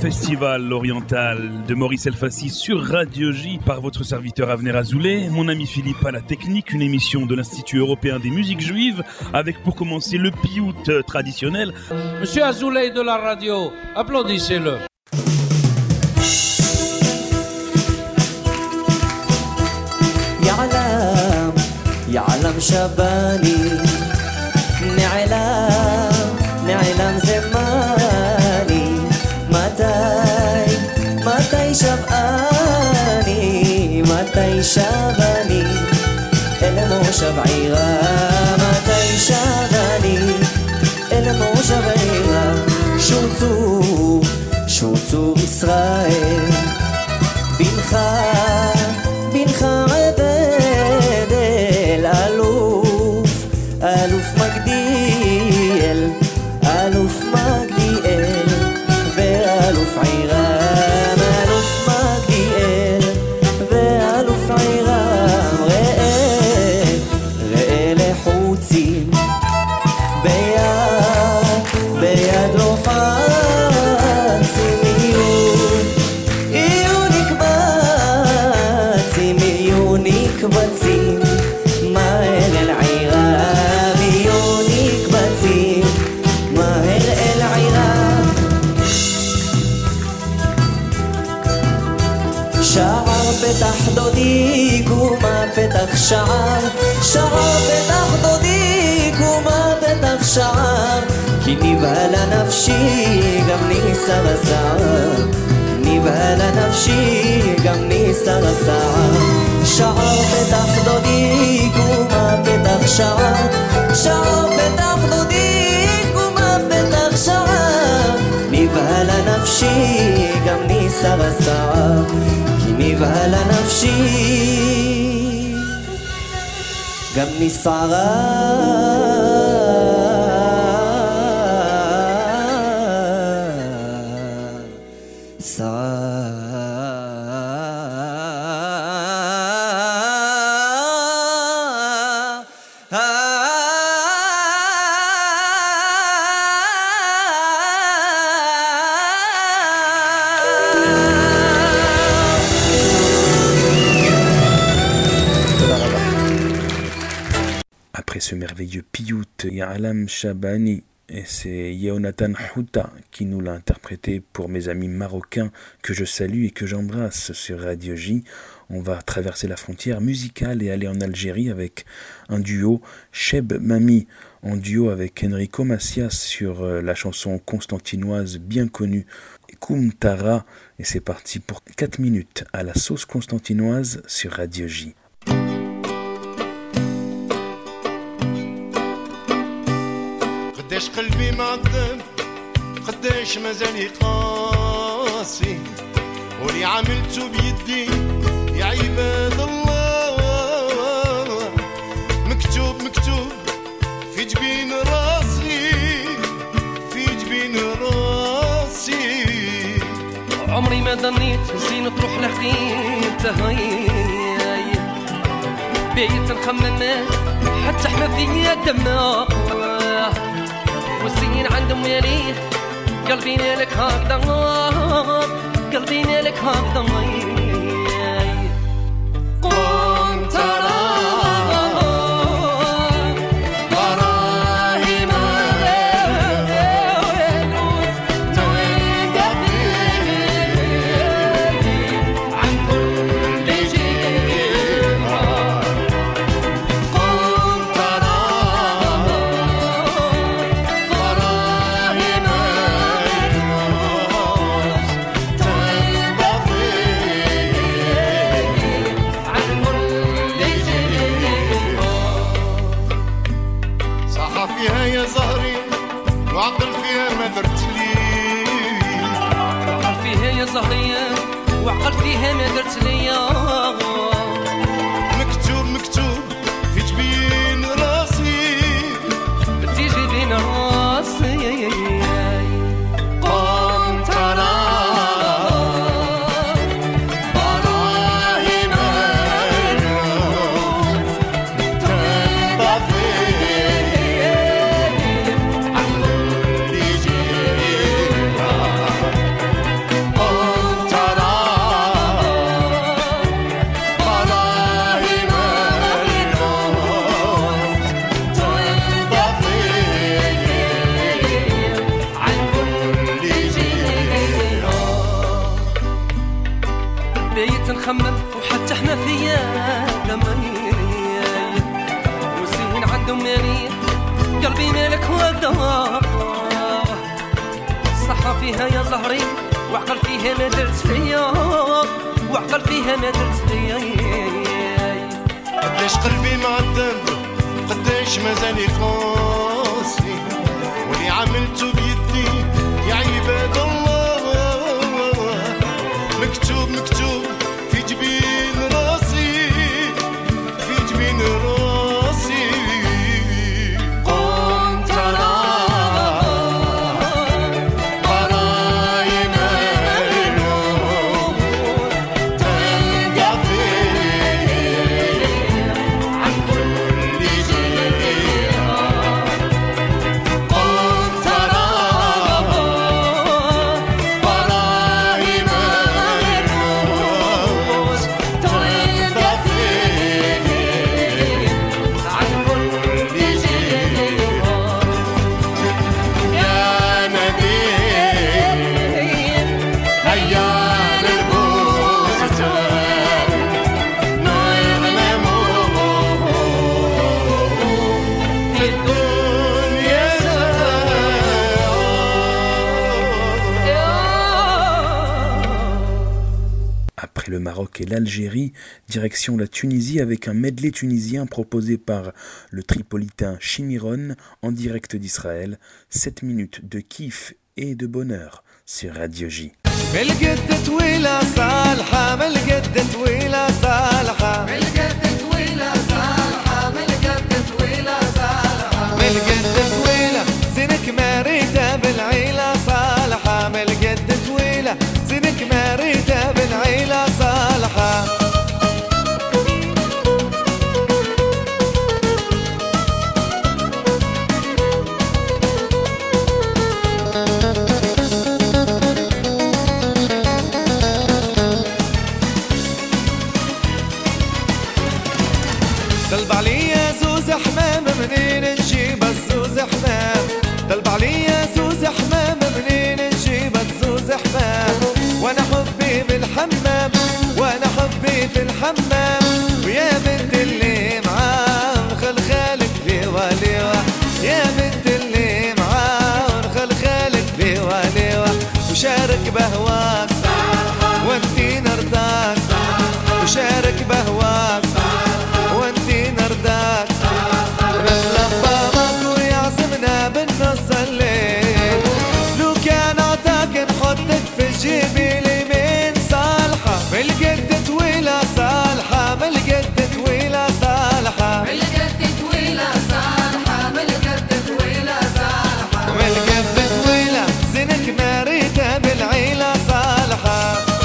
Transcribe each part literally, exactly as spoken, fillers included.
Festival oriental de Maurice Elfassi sur Radio J par votre serviteur Avner Azoulay, mon ami Philippe à la technique, une émission de l'Institut européen des musiques juives avec pour commencer le piout traditionnel. Monsieur Azoulay de la radio, applaudissez-le. يعلم يعلم شباني نعلم نعلم زماني متى متى شباني متى شباني المو شبعيغا متى شباني المو شبعيغا شوتو شوتو إسرائيل بنخ بنخ عبد الألوف ألوف مجديل ألوف مجديل وألوف عيرام ألوف مجديل وألوف عيرام رئي رئي לחוצים ביד ביד לוחצים יהיו נקבצים יהיו נקבצים מהר אל עירם יהיו נקבצים מהר אל עירם שער פתח דודי קומה פתח שער שער פתח דודי קומה פתח שער כי נבהל נפשי גם ניסה לסער נבהל נפשי גם ניסה לסער שער פתח דודי קומה פתח שער שער פתח דודי קומה פתח שער נבהל נפשי גם ניסה לסער כי נבהל נפשי גם נסערה Après ce merveilleux piout, Ya'alam Shabani, et c'est Yehonatan Houta qui nous l'a interprété pour mes amis marocains que je salue et que j'embrasse sur Radio J. On va traverser la frontière musicale et aller en Algérie avec un duo, Cheb Mami, en duo avec Enrico Macias sur la chanson constantinoise bien connue, Koum Tara, et c'est parti pour quatre minutes à la sauce constantinoise sur Radio J. قداش قلبي معذب قداش مازال قاسي ولي عملته بيدي يا عباد الله مكتوب مكتوب في جبين راسي في جبين راسي عمري ما ظنيت زين تروح لحقيت هاي بيت نخمم حتى حنا فيا دماغ والسنين عندهم يليه قلبي لك هكذا قلبي لك هكذا قم ترى براهي ما غيروس تلقى فيه عن كل جيرة قم ترى وعقل فيها ما درت لي وعقل فيها يا زهرية وعقل فيها ما درت لي مكتوب مكتوب في جبين راسي في جبين راسي قم ترى براهي ما تنبع فيه عن كل جيرة تحنا فيا دماني وزين عندهم ماني قلبي مالك ودار صحة فيها يا زهري وعقل فيها ما درت فيا وعقل فيها ما درت فيا قداش قلبي معذب قداش مازال قاسي واللي عملته بيدي يا عباد الله مكتوب مكتوب في جبين راسي في جبين راسي كنت انا براي مالوف تلقى فيه عن كل جهة كنت انا براي مالوف تلقى فيه عن كل جهة يا نديم هيا للبستان نعلمه في الدنيا Après le Maroc et l'Algérie, direction la Tunisie avec un medley tunisien proposé par le tripolitain Chimiron en direct d'Israël. sept minutes de kiff et de bonheur sur Radio J. بالقد طويلة صالحة بالقد طويلة صالحة بالقد طويلة صالحة بالقد طويلة صالحة بالقد طويلة زينك مريتة بالعيلة صالحة بالقد طويلة زينك مريتة بالعيلة صالحة طلب عليا زوز حمام منين نجيب الزوز حمام طلب عليا زوز حمام منين نجيب الزوز حمام وانا حبي بالحمام وانا حبي في الحمام ويا بنت اللي معاه خل خالك ليوا ليوا يا بنت اللي معاه خل خالك ليوا ليوا وشارك بهواك وانتي نرضاك وشارك بهواك وانتي نرضاك نتلبى ماكو يعزمنا بالنص الليل لو كان عطاك نحطك في جيبي اليمين صالحة بالقد طويلة صالحة بالقد طويلة صالحة بالقد طويلة صالحة بالقد طويلة صالحة بالقد طويلة زينك مريتة بالعيلة صالحة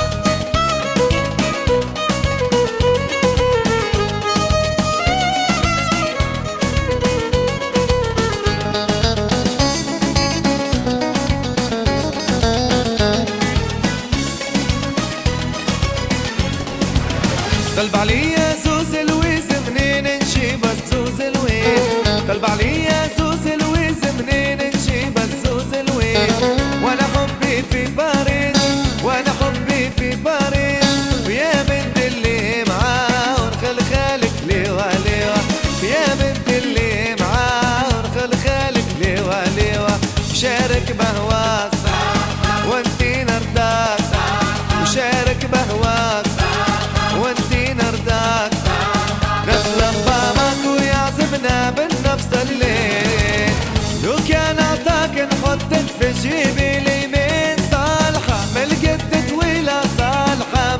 طلب عليا زوز الويز منين نجيب الزوز الويز طلب عليا زوز الويز منين نجيب الزوز الويز وانا حبي في باريس وانا حبي في باريس ويا بنت اللي معاه خل خالك ليوا ليوا يا بنت اللي معاه خل خالك ليوا ليوا شارك بهواك وانتي نرضاك وشارك بهواك وانتي نرضاك نتلبى ماكو يعزمنا بالنفس الليل لو كان عطاك نحطك في جيبي اليمين صالحة بالقد طويلة صالحة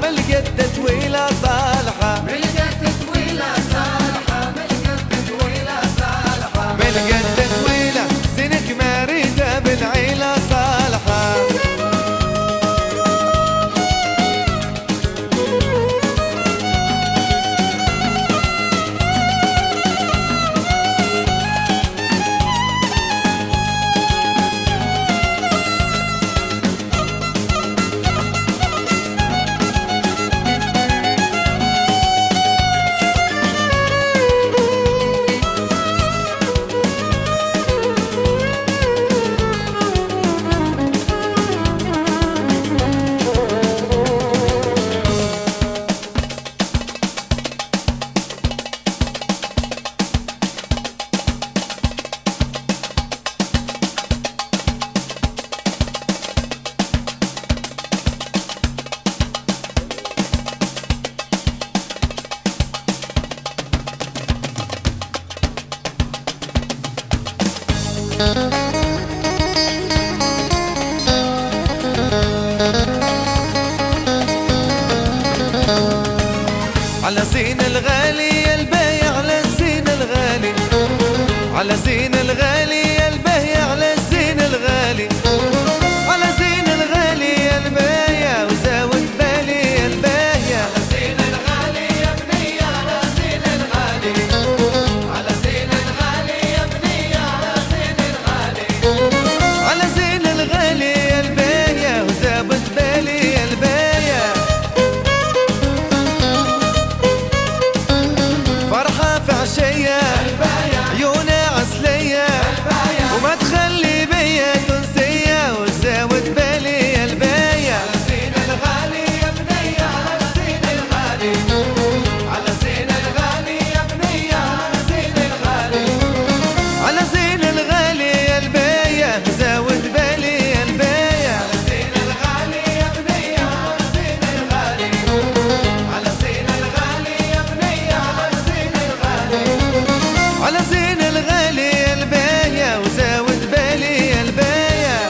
على زين الغالي يا الباهي على الزين الغالي على زين الغالي يا الباهي على الزين الغالي على زين الغالي يا الباهي وزاود بالي يا الباهي على زين الغالي يا بني على زين الغالي على زين الغالي يا بني على زين الغالي على زين الغالي يا الباهي وزاود بالي يا الباهي فرحة في عشية عيونها عسلية وما تخلي بيا تنسية وزاود بالي يا الباية على زين الغالي يا بني على زين الغالي على زين الغالي يا بني على زين الغالي على زين الغالي يا الباية زاود بالي يا الباية على زين الغالي يا بني على زين الغالي على زين الغالي يا بني على زين الغالي على زين الغالي يا الباية وزاود بالي يا الباية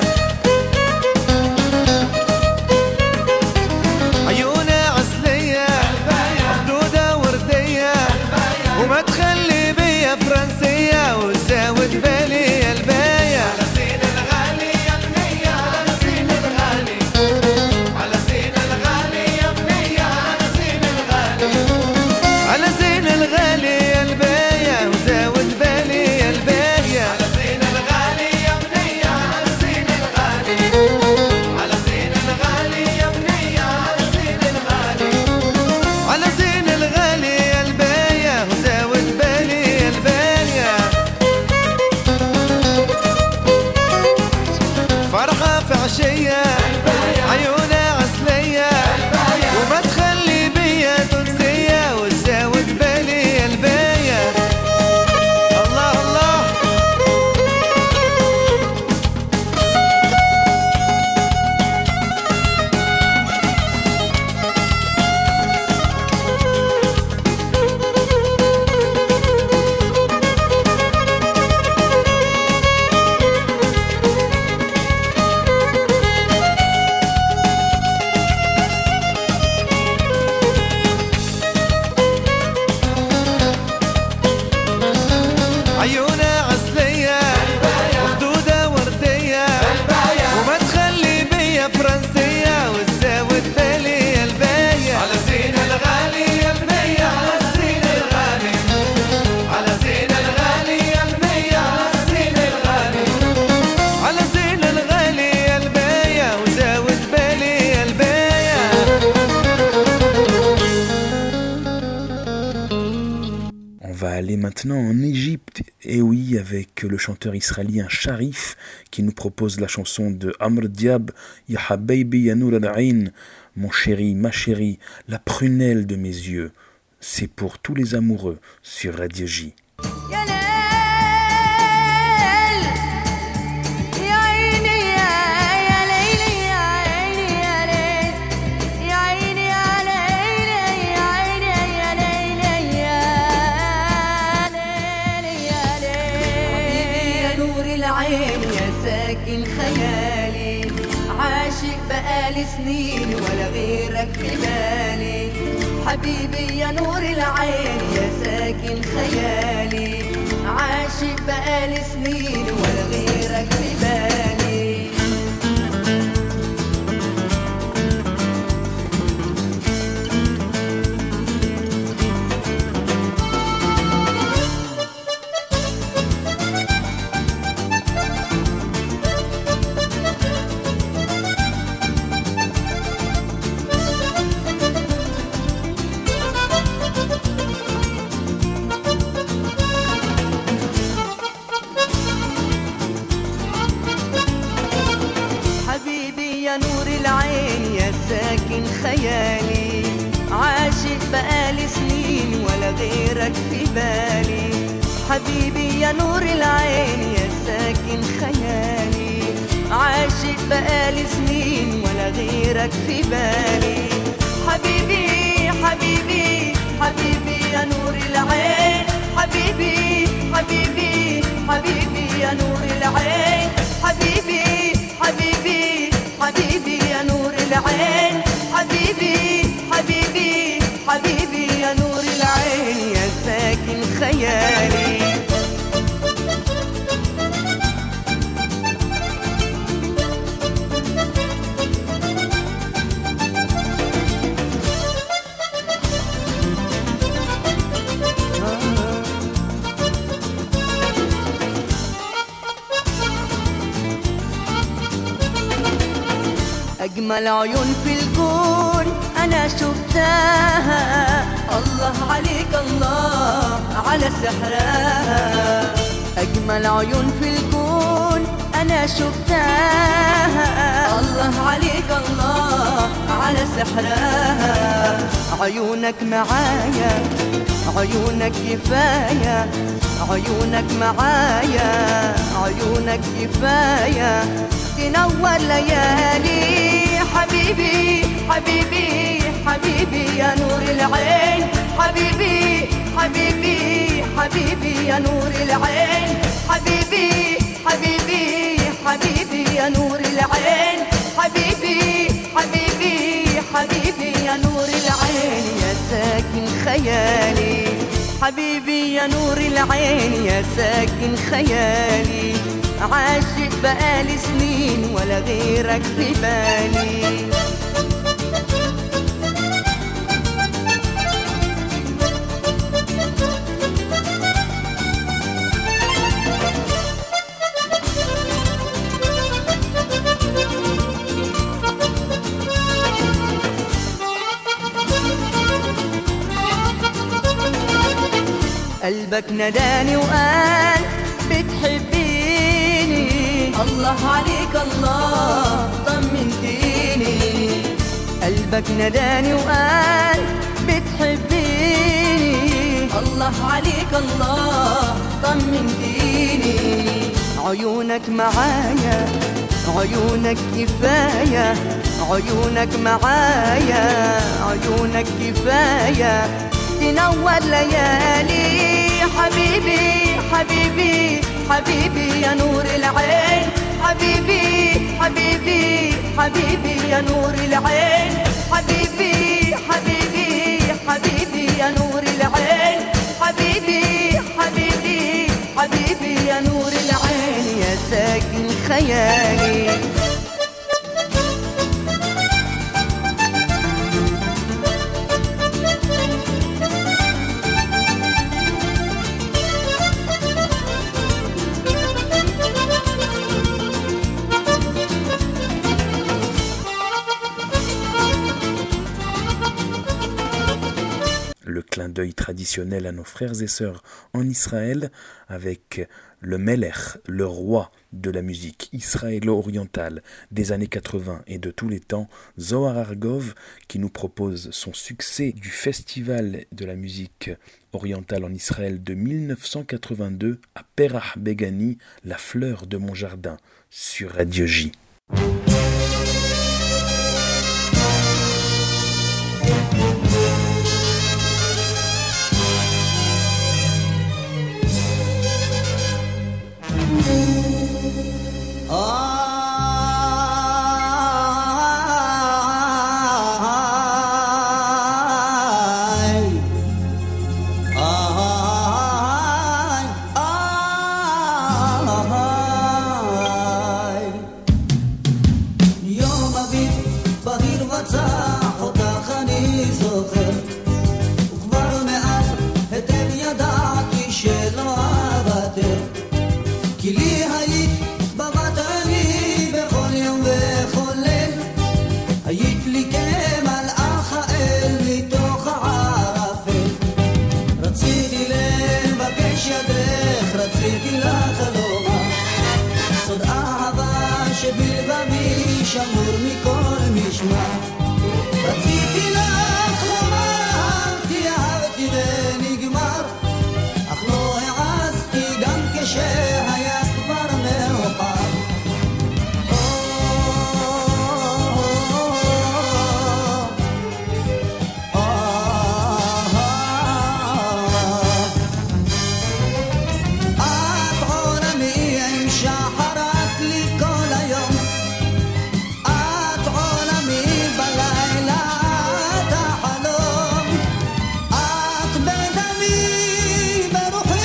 عيونها عسلية خدودة وردية وما تخلي بيا فرنسية وزاود بالي يا الباية على زين الغالي يا بني على زين الغالي على زين الغالي يا بني على زين الغالي على زين الغالي يا الباية وزاود بالي يا الباية على زين الغالي يا بني على زين الغالي على زين الغالي يا بني على زين الغالي على زين الغالي يا الباية وزاود بالي يا الباية فرحة في عشية عيونها عسلية وما تخلي بيا تنسية وتزاود بالي يا الباية الله الله عيونها عسلية خدودة وردية وما تخلي بيا فرنسية وتزاود بالي يا الباية على زين الغالي يا بني على زين الغالي على زين الغالي يا بني على زين الغالي على زين الغالي يا الباية وزاود بالي يا الباية On va aller maintenant en Égypte, et oui, avec le chanteur israélien Sharif qui nous propose la chanson de Amr Diab, Ya Habibi Ya Nour al-Ain, mon chéri, ma chérie, la prunelle de mes yeux. C'est pour tous les amoureux sur Radio J. يا ليل يا عيني يا يا ليل يا عيني يا ليل يا عيني يا ليل يا عيني يا ليل يا ليل يا ليل حبيبي يا نور العين يا ساكن خيالي عاشق بقالي سنين ولا غيرك في بالي حبيبي يا نور العين يا ساكن خيالي عاشق بقالي سنين ولا غيرك في بالي حبيبي يا نور العين يا ساكن خيالي عاشق بقالي سنين ولا غيرك في بالي حبيبي يا نور العين يا ساكن خيالي عاشق بقالي سنين ولا غيرك في بالي حبيبي حبيبي حبيبي يا نور العين حبيبي حبيبي حبيبي يا نور العين خيالي. أجمل عيون في الكون أنا شفتها، الله عليك الله على سحرها. أجمل عيون في الكون أنا شفتها، الله عليك الله على سحرها. عيونك معايا عيونك كفاية، عيونك معايا عيونك كفاية، تنور ليالي. حبيبي حبيبي حبيبي يا نور العين، حبيبي حبيبي حبيبي يا نور العين، حبيبي حبيبي حبيبي يا نور العين، حبيبي حبيبي حبيبي يا نور العين يا ساكن خيالي. حبيبي يا نور العين يا ساكن خيالي، عاشق بقالي سنين ولا غيرك في بالي. قلبك نداني وقال بتحبيني، الله عليك الله طمنتيني. قلبك نداني وقال بتحبيني، الله عليك الله طمنتيني. عيونك معايا عيونك كفاية، عيونك معايا عيونك كفاية، تنور ليالي. حبيبي حبيبي حبيبي يا نور العين، حبيبي حبيبي حبيبي يا نور العين، حبيبي حبيبي حبيبي يا نور العين، حبيبي حبيبي حبيبي يا نور العين يا ساكن خيالي. Le clin d'œil traditionnel à nos frères et sœurs en Israël avec le Melech, le roi de la musique israélo-orientale des années quatre-vingts et de tous les temps, Zohar Argov, qui nous propose son succès du festival de la musique orientale en Israël de mille neuf cent quatre-vingt-deux à Perach Begani, la fleur de mon jardin, sur Radio J. שמור מכל משמע, רציתי לך לומר, תיאהבתי ונגמר, אך לא העזתי גם כשהיה כבר מאוחר. את עולמי עם שחרת לי כל היום, את החלום, את בדמי ברוחי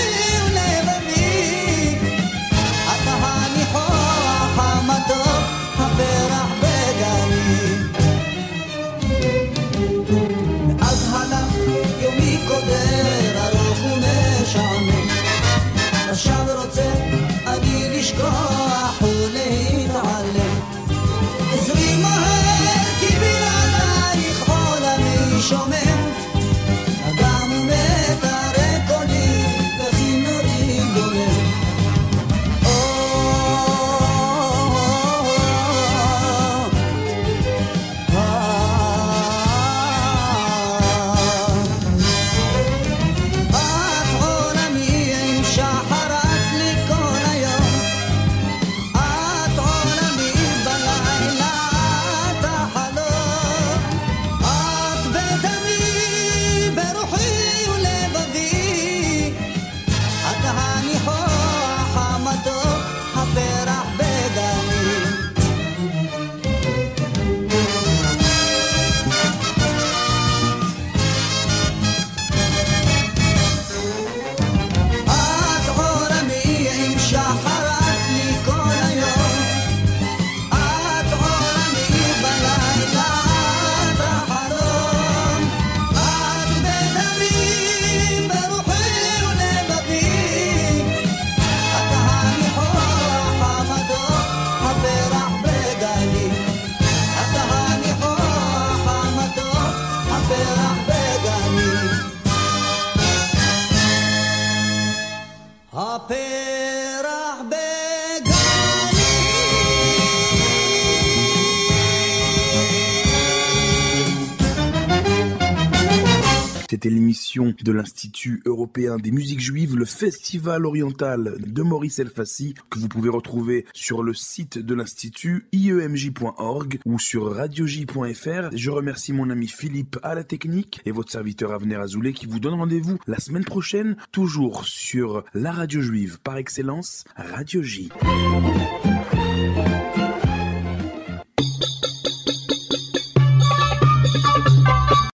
C'était l'émission de l'Institut européen des musiques juives, le Festival oriental de Maurice Elfassi, que vous pouvez retrouver sur le site de l'Institut i e m j point org ou sur radio j point f r. Je remercie mon ami Philippe à la technique et votre serviteur Avner Azoulay qui vous donne rendez-vous la semaine prochaine, toujours sur la radio juive par excellence, Radio J.